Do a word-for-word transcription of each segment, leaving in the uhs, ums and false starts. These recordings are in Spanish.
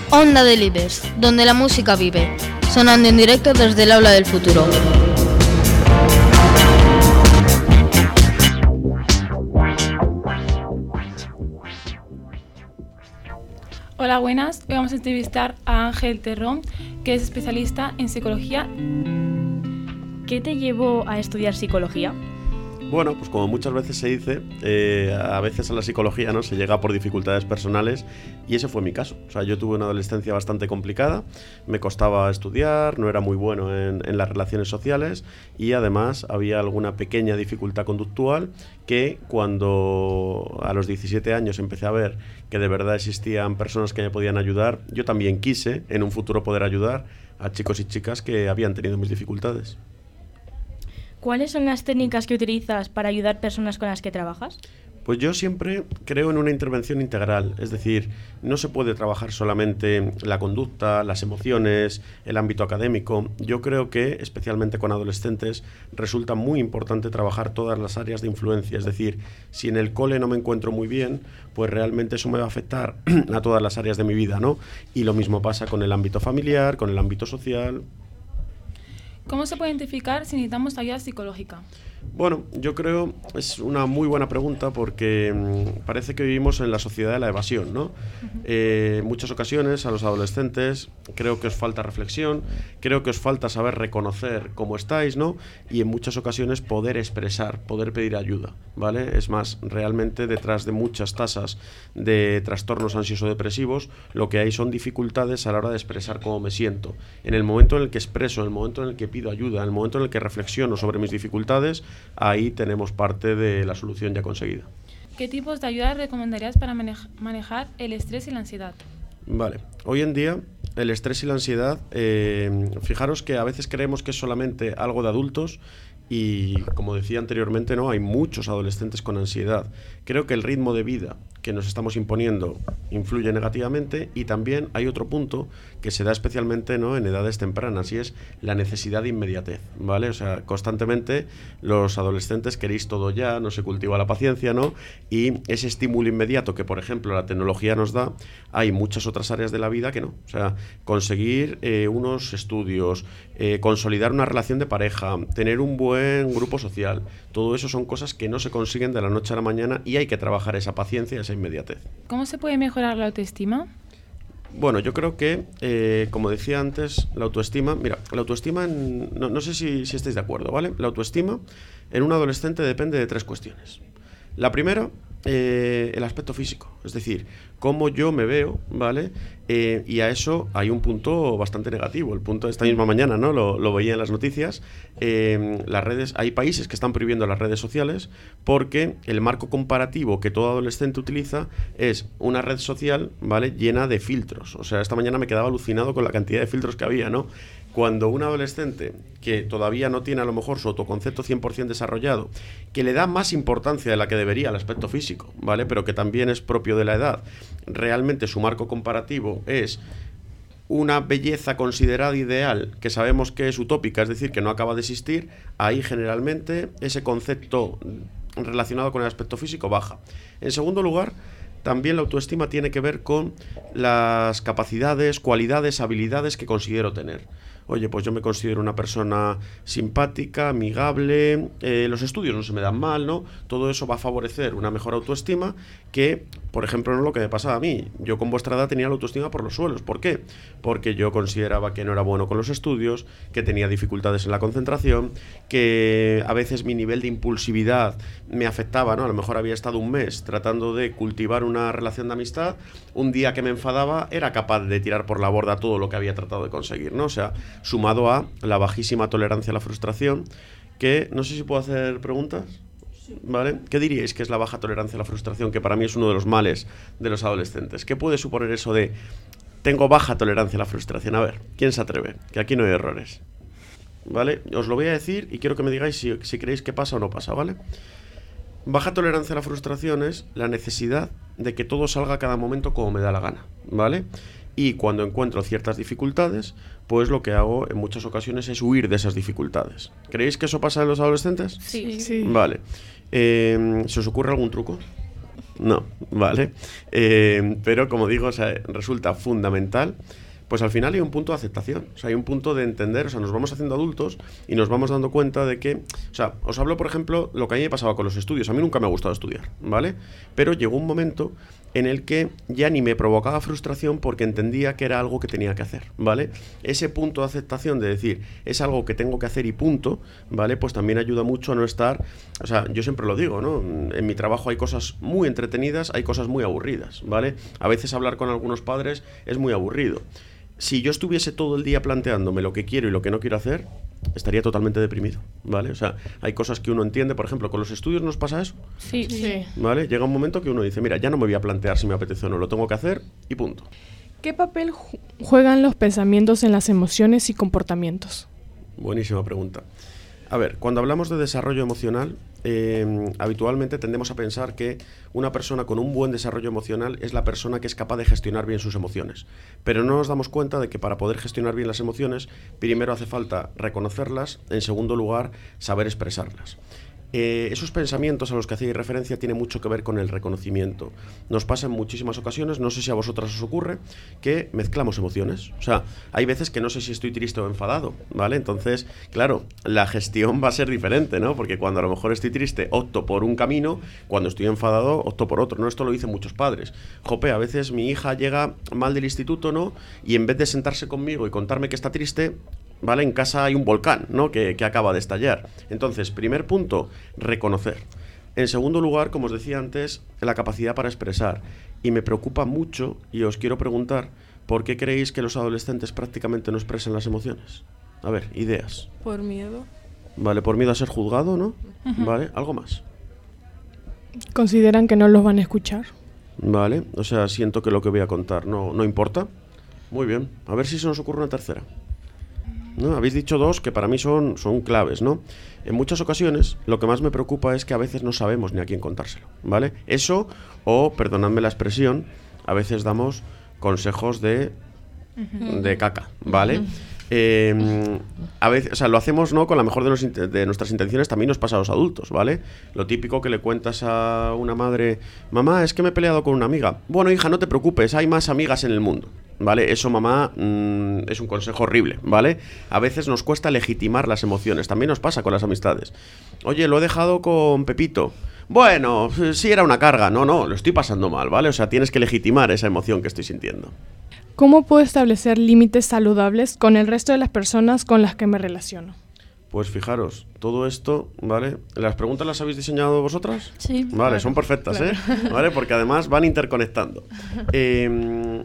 Onda de Líders, donde la música vive, sonando en directo desde el aula del futuro. Hola, buenas. Hoy vamos a entrevistar a Ángel Terrón, que es especialista en psicología. ¿Qué te llevó a estudiar psicología? Bueno, pues como muchas veces se dice, eh, a veces a la psicología no se llega por dificultades personales y ese fue mi caso. O sea, yo tuve una adolescencia bastante complicada, me costaba estudiar, no era muy bueno en, en las relaciones sociales y además había alguna pequeña dificultad conductual que cuando a los diecisiete años empecé a ver que de verdad existían personas que me podían ayudar, yo también quise en un futuro poder ayudar a chicos y chicas que habían tenido mis dificultades. ¿Cuáles son las técnicas que utilizas para ayudar a personas con las que trabajas? Pues yo siempre creo en una intervención integral, es decir, no se puede trabajar solamente la conducta, las emociones, el ámbito académico. Yo creo que, especialmente con adolescentes, resulta muy importante trabajar todas las áreas de influencia, es decir, si en el cole no me encuentro muy bien, pues realmente eso me va a afectar a todas las áreas de mi vida, ¿no? Y lo mismo pasa con el ámbito familiar, con el ámbito social. ¿Cómo se puede identificar si necesitamos ayuda psicológica? Bueno, yo creo es una muy buena pregunta porque mmm, parece que vivimos en la sociedad de la evasión, ¿no? Uh-huh. Eh, en muchas ocasiones a los adolescentes creo que os falta reflexión, creo que os falta saber reconocer cómo estáis, ¿no? Y en muchas ocasiones poder expresar, poder pedir ayuda, ¿vale? Es más, realmente detrás de muchas tasas de trastornos ansioso-depresivos lo que hay son dificultades a la hora de expresar cómo me siento. En el momento en el que expreso, en el momento en el que pido ayuda, en el momento en el que reflexiono sobre mis dificultades, ahí tenemos parte de la solución ya conseguida. ¿Qué tipos de ayuda recomendarías para manej- manejar el estrés y la ansiedad? Vale, hoy en día el estrés y la ansiedad, eh, fijaros que a veces creemos que es solamente algo de adultos y, como decía anteriormente, no, hay muchos adolescentes con ansiedad. Creo que el ritmo de vida que nos estamos imponiendo influye negativamente y también hay otro punto que se da especialmente, ¿no?, en edades tempranas y es la necesidad de inmediatez, ¿vale? O sea, constantemente los adolescentes queréis todo ya, no se cultiva la paciencia, ¿no? Y ese estímulo inmediato que, por ejemplo, la tecnología nos da, hay muchas otras áreas de la vida que no. O sea, conseguir eh, unos estudios, eh, consolidar una relación de pareja, tener un buen grupo social, todo eso son cosas que no se consiguen de la noche a la mañana y hay que trabajar esa paciencia, esa inmediatez. ¿Cómo se puede mejorar la autoestima? Bueno, yo creo que, eh, como decía antes, la autoestima... Mira, la autoestima, en, no, no sé si, si estáis de acuerdo, ¿vale? La autoestima en un adolescente depende de tres cuestiones. La primera, eh, el aspecto físico, es decir, cómo yo me veo, ¿vale? Eh, y a eso hay un punto bastante negativo. El punto de esta misma mañana, ¿no? Lo, lo veía en las noticias. Eh, las redes, hay países que están prohibiendo las redes sociales porque el marco comparativo que todo adolescente utiliza es una red social, ¿vale?, llena de filtros. O sea, esta mañana me quedaba alucinado con la cantidad de filtros que había, ¿no? Cuando un adolescente que todavía no tiene a lo mejor su autoconcepto cien por ciento desarrollado, que le da más importancia de la que debería al aspecto físico, ¿vale?, pero que también es propio de la edad, realmente su marco comparativo es una belleza considerada ideal que sabemos que es utópica, es decir, que no acaba de existir, ahí generalmente ese concepto relacionado con el aspecto físico baja. En segundo lugar, también la autoestima tiene que ver con las capacidades, cualidades, habilidades que considero tener. Oye, pues yo me considero una persona simpática, amigable, eh, los estudios no se me dan mal, ¿no? Todo eso va a favorecer una mejor autoestima que, por ejemplo, no es lo que me pasaba a mí. Yo con vuestra edad tenía la autoestima por los suelos. ¿Por qué? Porque yo consideraba que no era bueno con los estudios, que tenía dificultades en la concentración, que a veces mi nivel de impulsividad me afectaba, ¿no? A lo mejor había estado un mes tratando de cultivar una relación de amistad, un día que me enfadaba era capaz de tirar por la borda todo lo que había tratado de conseguir, ¿no? O sea, sumado a la bajísima tolerancia a la frustración, que no sé si puedo hacer preguntas, ¿vale? ¿Qué diríais que es la baja tolerancia a la frustración, que para mí es uno de los males de los adolescentes? ¿Qué puede suponer eso de tengo baja tolerancia a la frustración? A ver, ¿quién se atreve? Que aquí no hay errores, ¿vale? Os lo voy a decir y quiero que me digáis si, si creéis que pasa o no pasa, ¿vale? Baja tolerancia a la frustración es la necesidad de que todo salga a cada momento como me da la gana, ¿vale? Y cuando encuentro ciertas dificultades, pues lo que hago en muchas ocasiones es huir de esas dificultades. ¿Creéis que eso pasa en los adolescentes? Sí. sí. Vale. Eh, ¿Se os ocurre algún truco? no, ¿vale? Eh, pero como digo, o sea, resulta fundamental. Pues al final hay un punto de aceptación, o sea, hay un punto de entender, o sea, nos vamos haciendo adultos y nos vamos dando cuenta de que, o sea, os hablo, por ejemplo, lo que a mí me pasaba con los estudios. A mí nunca me ha gustado estudiar, ¿vale? Pero llegó un momento en el que ya ni me provocaba frustración porque entendía que era algo que tenía que hacer, ¿vale? Ese punto de aceptación de decir, es algo que tengo que hacer y punto, ¿vale? Pues también ayuda mucho a no estar, o sea, yo siempre lo digo, ¿no? En mi trabajo hay cosas muy entretenidas, hay cosas muy aburridas, ¿vale? A veces hablar con algunos padres es muy aburrido. Si yo estuviese todo el día planteándome lo que quiero y lo que no quiero hacer, estaría totalmente deprimido, ¿vale? O sea, hay cosas que uno entiende, por ejemplo, ¿con los estudios nos pasa eso? Sí, sí. ¿Vale? Llega un momento que uno dice, mira, ya no me voy a plantear si me apetece o no, lo tengo que hacer y punto. ¿Qué papel ju- juegan los pensamientos en las emociones y comportamientos? Buenísima pregunta. A ver, cuando hablamos de desarrollo emocional, eh, habitualmente tendemos a pensar que una persona con un buen desarrollo emocional es la persona que es capaz de gestionar bien sus emociones. Pero no nos damos cuenta de que para poder gestionar bien las emociones, primero hace falta reconocerlas, en segundo lugar, saber expresarlas. Eh, esos pensamientos a los que hacéis referencia tienen mucho que ver con el reconocimiento. Nos pasa en muchísimas ocasiones, no sé si a vosotras os ocurre, que mezclamos emociones. O sea, hay veces que no sé si estoy triste o enfadado, ¿vale? Entonces, claro, la gestión va a ser diferente, ¿no? Porque cuando a lo mejor estoy triste opto por un camino, cuando estoy enfadado opto por otro, ¿no? Esto lo dicen muchos padres. Jope, a veces mi hija llega mal del instituto, ¿no? Y en vez de sentarse conmigo y contarme que está triste, ¿vale? En casa hay un volcán, ¿no? Que, que acaba de estallar. Entonces, primer punto, reconocer. En segundo lugar, como os decía antes, la capacidad para expresar. Y me preocupa mucho, y os quiero preguntar, ¿por qué creéis que los adolescentes prácticamente no expresan las emociones? A ver, ideas. Por miedo. Vale, por miedo a ser juzgado, ¿no? Uh-huh. Vale, ¿algo más? ¿Consideran que no los van a escuchar? Vale, o sea, siento que lo que voy a contar no, no importa. Muy bien, a ver si se nos ocurre una tercera. ¿No? Habéis dicho dos que para mí son, son claves, ¿no? En muchas ocasiones lo que más me preocupa es que a veces no sabemos ni a quién contárselo, ¿vale? Eso, o, perdonadme la expresión, a veces damos consejos de, uh-huh. de caca, ¿vale? Uh-huh. Eh, a veces, o sea, lo hacemos, ¿no? Con la mejor de, los, de nuestras intenciones, también nos pasa a los adultos, ¿vale? Lo típico que le cuentas a una madre, mamá, es que me he peleado con una amiga. Bueno, hija, no te preocupes, hay más amigas en el mundo, ¿vale? Eso, mamá, mmm, es un consejo horrible, ¿vale? A veces nos cuesta legitimar las emociones, también nos pasa con las amistades. Oye, lo he dejado con Pepito. Bueno, sí era una carga, no, no, lo estoy pasando mal, ¿vale? O sea, tienes que legitimar esa emoción que estoy sintiendo. ¿Cómo puedo establecer límites saludables con el resto de las personas con las que me relaciono? Pues fijaros, todo esto, ¿vale? ¿Las preguntas las habéis diseñado vosotras? Sí. Vale, claro, son perfectas, claro. ¿eh? ¿Vale? Porque además van interconectando. Eh,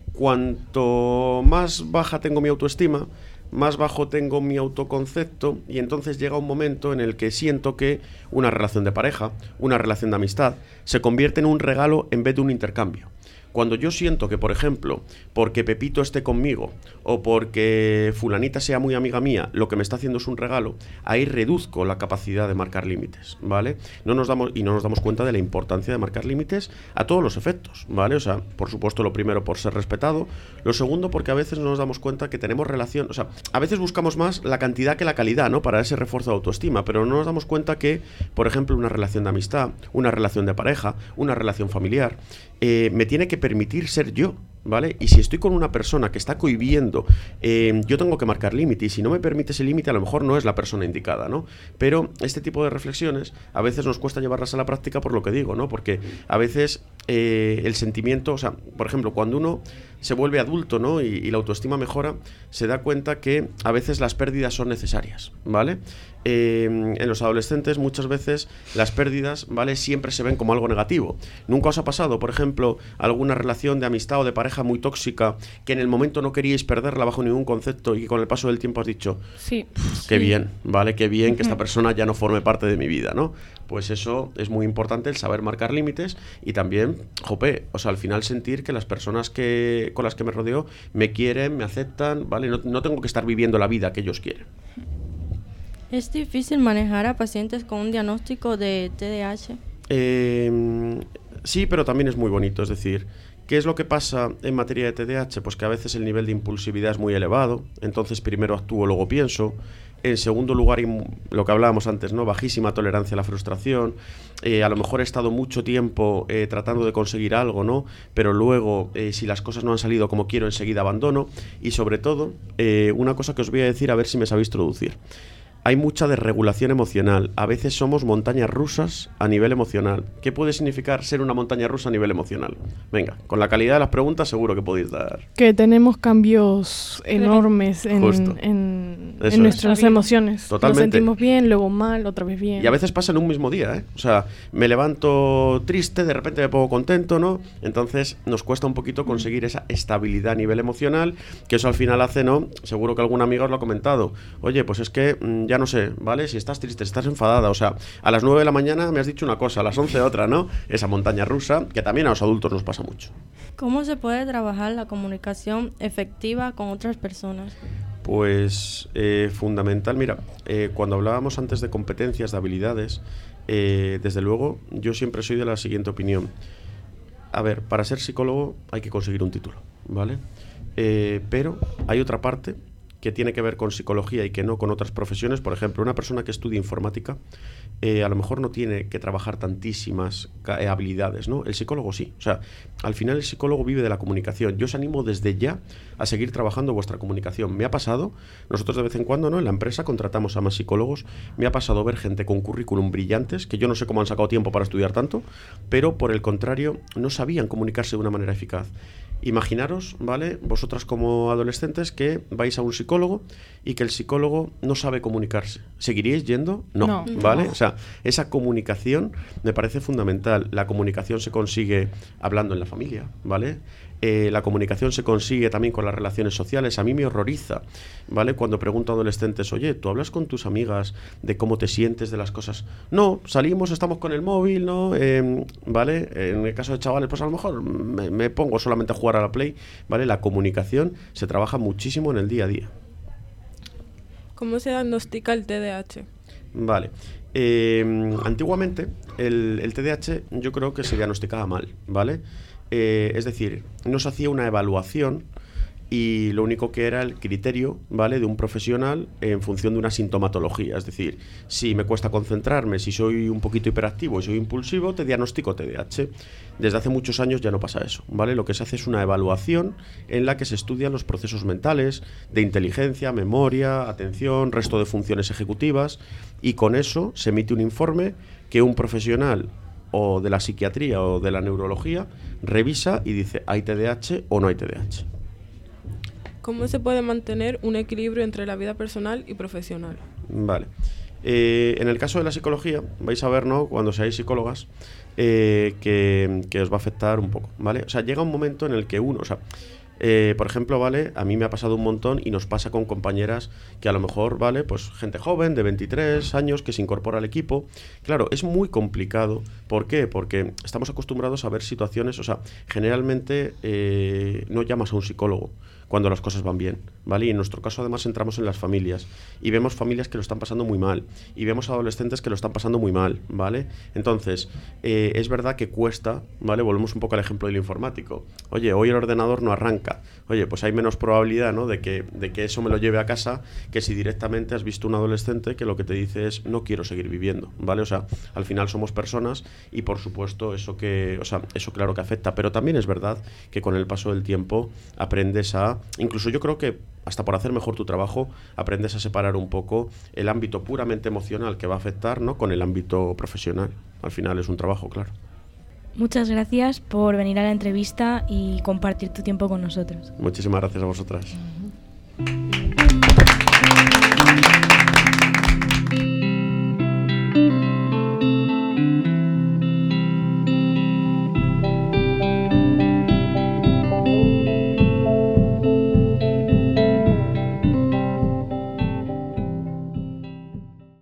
cuanto más baja tengo mi autoestima, más bajo tengo mi autoconcepto, y entonces llega un momento en el que siento que una relación de pareja, una relación de amistad, se convierte en un regalo en vez de un intercambio. Cuando yo siento que, por ejemplo, porque Pepito esté conmigo o porque fulanita sea muy amiga mía, lo que me está haciendo es un regalo, ahí reduzco la capacidad de marcar límites, ¿vale? No nos damos, y no nos damos cuenta de la importancia de marcar límites a todos los efectos, ¿vale? O sea, por supuesto, lo primero por ser respetado, lo segundo porque a veces no nos damos cuenta que tenemos relación, o sea, a veces buscamos más la cantidad que la calidad, ¿no? Para ese refuerzo de autoestima, pero no nos damos cuenta que, por ejemplo, una relación de amistad, una relación de pareja, una relación familiar, eh, me tiene que permitir ser yo, ¿vale? Y si estoy con una persona que está cohibiendo, eh, yo tengo que marcar límite, y si no me permite ese límite, a lo mejor no es la persona indicada, ¿no? Pero este tipo de reflexiones a veces nos cuesta llevarlas a la práctica por lo que digo, ¿no? Porque a veces eh, el sentimiento, o sea, por ejemplo, cuando uno se vuelve adulto, ¿no? Y, y la autoestima mejora, se da cuenta que a veces las pérdidas son necesarias, ¿vale? Eh, en los adolescentes muchas veces las pérdidas, ¿vale? Siempre se ven como algo negativo. ¿Nunca os ha pasado, por ejemplo, alguna relación de amistad o de pareja muy tóxica que en el momento no queríais perderla bajo ningún concepto y que con el paso del tiempo has dicho, sí, qué sí. bien, ¿vale? Qué bien que esta persona ya no forme parte de mi vida, ¿no? Pues eso es muy importante, el saber marcar límites, y también, jope, o sea, al final sentir que las personas que con las que me rodeo me quieren, me aceptan, ¿vale? No, no tengo que estar viviendo la vida que ellos quieren. ¿Es difícil manejar a pacientes con un diagnóstico de T D A H? Eh, sí, pero también es muy bonito, es decir, ¿qué es lo que pasa en materia de T D A H? Pues que a veces el nivel de impulsividad es muy elevado, entonces primero actúo, luego pienso. En segundo lugar, y lo que hablábamos antes, ¿no? Bajísima tolerancia a la frustración. Eh, a lo mejor he estado mucho tiempo eh, tratando de conseguir algo, ¿no? Pero luego, eh, si las cosas no han salido como quiero, enseguida abandono. Y sobre todo, eh, una cosa que os voy a decir, a ver si me sabéis traducir. Hay mucha desregulación emocional. A veces somos montañas rusas a nivel emocional. ¿Qué puede significar ser una montaña rusa a nivel emocional? Venga, con la calidad de las preguntas seguro que podéis dar. Que tenemos cambios enormes en, en, en nuestras emociones. Totalmente. Nos sentimos bien, luego mal, otra vez bien. Y a veces pasa en un mismo día, ¿eh? O sea, me levanto triste, de repente me pongo contento, ¿no? Entonces nos cuesta un poquito conseguir esa estabilidad a nivel emocional, que eso al final hace, ¿no? Seguro que algún amigo os lo ha comentado. Oye, pues es que mmm, ya no sé, ¿vale? Si estás triste, si estás enfadada, o sea, a las nueve de la mañana me has dicho una cosa, a las once otra, ¿no? Esa montaña rusa, que también a los adultos nos pasa mucho. ¿Cómo se puede trabajar la comunicación efectiva con otras personas? Pues eh, fundamental, mira, eh, cuando hablábamos antes de competencias, de habilidades, eh, desde luego yo siempre soy de la siguiente opinión. A ver, para ser psicólogo hay que conseguir un título, ¿vale? Eh, pero hay otra parte que tiene que ver con psicología y que no con otras profesiones. Por ejemplo, una persona que estudia informática eh, a lo mejor no tiene que trabajar tantísimas eh, habilidades, ¿no? El psicólogo sí. O sea, al final el psicólogo vive de la comunicación. Yo os animo desde ya a seguir trabajando vuestra comunicación. Me ha pasado, nosotros de vez en cuando, ¿no? En la empresa contratamos a más psicólogos. Me ha pasado ver gente con currículum brillantes, que yo no sé cómo han sacado tiempo para estudiar tanto, pero por el contrario, no sabían comunicarse de una manera eficaz. Imaginaros, ¿vale? Vosotras como adolescentes que vais a un psicólogo y que el psicólogo no sabe comunicarse. ¿Seguiríais yendo? No, No. ¿vale? O sea, esa comunicación me parece fundamental. La comunicación se consigue hablando en la familia, ¿vale? Eh, la comunicación se consigue también con las relaciones sociales. A mí me horroriza, ¿vale? Cuando pregunto a adolescentes, oye, ¿tú hablas con tus amigas de cómo te sientes de las cosas? No, salimos, estamos con el móvil, ¿no? Eh, ¿Vale? En el caso de chavales, pues a lo mejor me, me pongo solamente a jugar a la Play, ¿vale? La comunicación se trabaja muchísimo en el día a día. ¿Cómo se diagnostica el T D A H? Vale. Eh, antiguamente, el, el T D A H yo creo que se diagnosticaba mal, ¿vale? Eh, es decir, no se hacía una evaluación y lo único que era el criterio, ¿vale?, de un profesional en función de una sintomatología. Es decir, si me cuesta concentrarme, si soy un poquito hiperactivo y soy impulsivo, te diagnostico T D A H. Desde hace muchos años ya no pasa eso, ¿vale? Lo que se hace es una evaluación en la que se estudian los procesos mentales de inteligencia, memoria, atención, resto de funciones ejecutivas, y con eso se emite un informe que un profesional o de la psiquiatría o de la neurología revisa y dice, ¿hay T D A H o no hay T D A H? ¿Cómo se puede mantener un equilibrio entre la vida personal y profesional? Vale. Eh, en el caso de la psicología, vais a ver, ¿no?, cuando seáis psicólogas, eh, que, que os va a afectar un poco, ¿vale? O sea, llega un momento en el que uno, o sea, Eh, por ejemplo, ¿vale? A mí me ha pasado un montón y nos pasa con compañeras que a lo mejor, ¿vale? Pues gente joven de veintitrés años que se incorpora al equipo. Claro, es muy complicado. ¿Por qué? Porque estamos acostumbrados a ver situaciones, o sea, generalmente eh, no llamas a un psicólogo cuando las cosas van bien, ¿vale? Y en nuestro caso además entramos en las familias y vemos familias que lo están pasando muy mal y vemos adolescentes que lo están pasando muy mal, ¿vale? Entonces, eh, es verdad que cuesta, ¿vale? Volvemos un poco al ejemplo del informático. Oye, hoy el ordenador no arranca. Oye, pues hay menos probabilidad, ¿no?, de que, de que eso me lo lleve a casa que si directamente has visto un adolescente que lo que te dice es no quiero seguir viviendo, ¿vale? O sea, al final somos personas y por supuesto eso que, o sea, eso claro que afecta, pero también es verdad que con el paso del tiempo aprendes a, incluso yo creo que hasta por hacer mejor tu trabajo, aprendes a separar un poco el ámbito puramente emocional que va a afectar, ¿no?, con el ámbito profesional. Al final es un trabajo, claro. Muchas gracias por venir a la entrevista y compartir tu tiempo con nosotros. Muchísimas gracias a vosotras.